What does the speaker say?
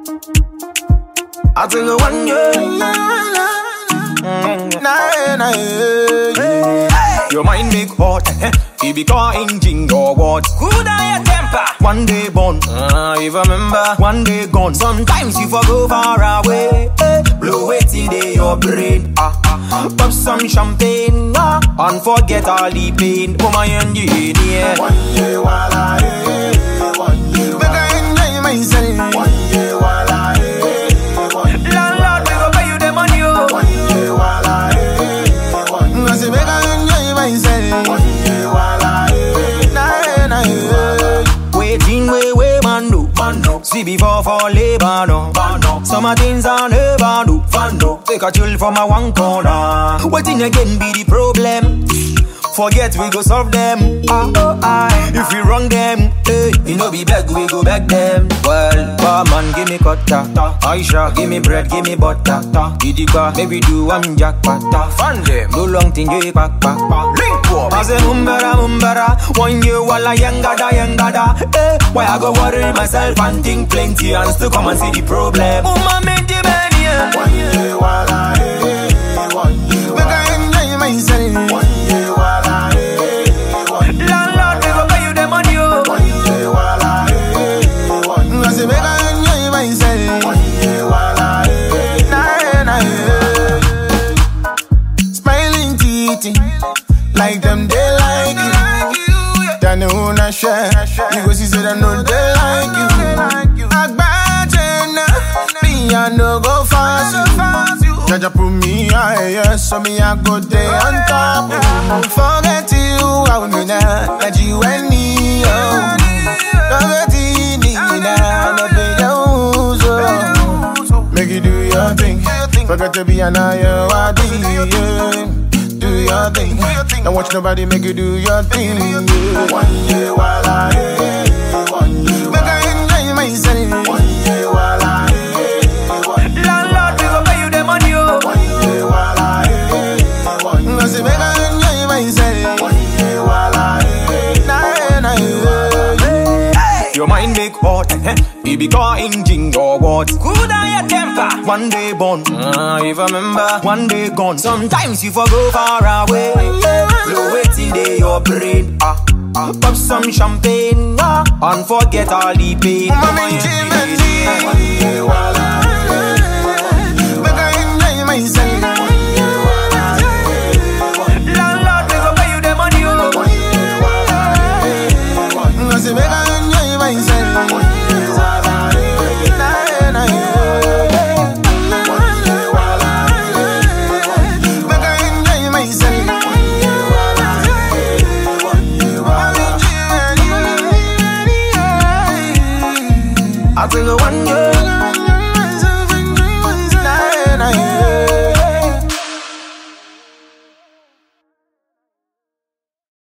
I take a 1 year. Your mind make hot. Baby car engine or what? Good are your temper. One day born. If I remember, one day gone. Sometimes you forgo far away. Blow it in your brain. Pop some champagne. And forget all the pain. Oh my engineer. 1 year while I 1 year. Make I enjoy myself. 1 year while I Landlord, we go pay you the money. 1 year while I 1 year. I say make I enjoy myself. 1 year while I waiting, way, man do. See before for labor, no. Some things I never do. Take a chill from a one corner. Waiting again be the problem. Forget we go solve them. If we wrong them, you know be beg, we go back them. Well, barman give me cutter. Aisha give me bread, give me butter. Gidiba, maybe do one jackpot. Fun them, no long thing you pack. Link up. I say mumbara. 1 year while I yangada. Why I go worry myself and think plenty and still come and see the problem. Mama make the money. 1 year while I 1 year. Make I enjoy myself. 1 year while I landlord, we go pay you the money. 1 year while I 1 year. I say make I enjoy myself. 1 year while I smiling teeth like them they like you. They know not share. You go see say they know they like you. Agbajena, me I no go fast you. Jaja put me higher, so me I go there on top. Forget you, I will be there. Let you and me, forget you, make you do your thing. Forget to be an eye, do your thing. Don't watch nobody make you do your thing. 1 year while I 1 year. Make I enjoy myself. 1 year while I landlord, we go pay you the money. 1 year while I 1 year. I say make I enjoy myself. 1 year while I your mind make hot. Baby car engine or what? Good are your temper. One day born. If I remember, one day gone. Sometimes you forgo far away. Blow it in your brain. Pop some champagne. And forget all the pain. Mama enjoy 1 year while I make I enjoy myself. 1 year while I landlord, we go pay you the money. 1 year while I say make I enjoy myself. 1 year while I make I enjoy myself. 1 year while I take a 1 year.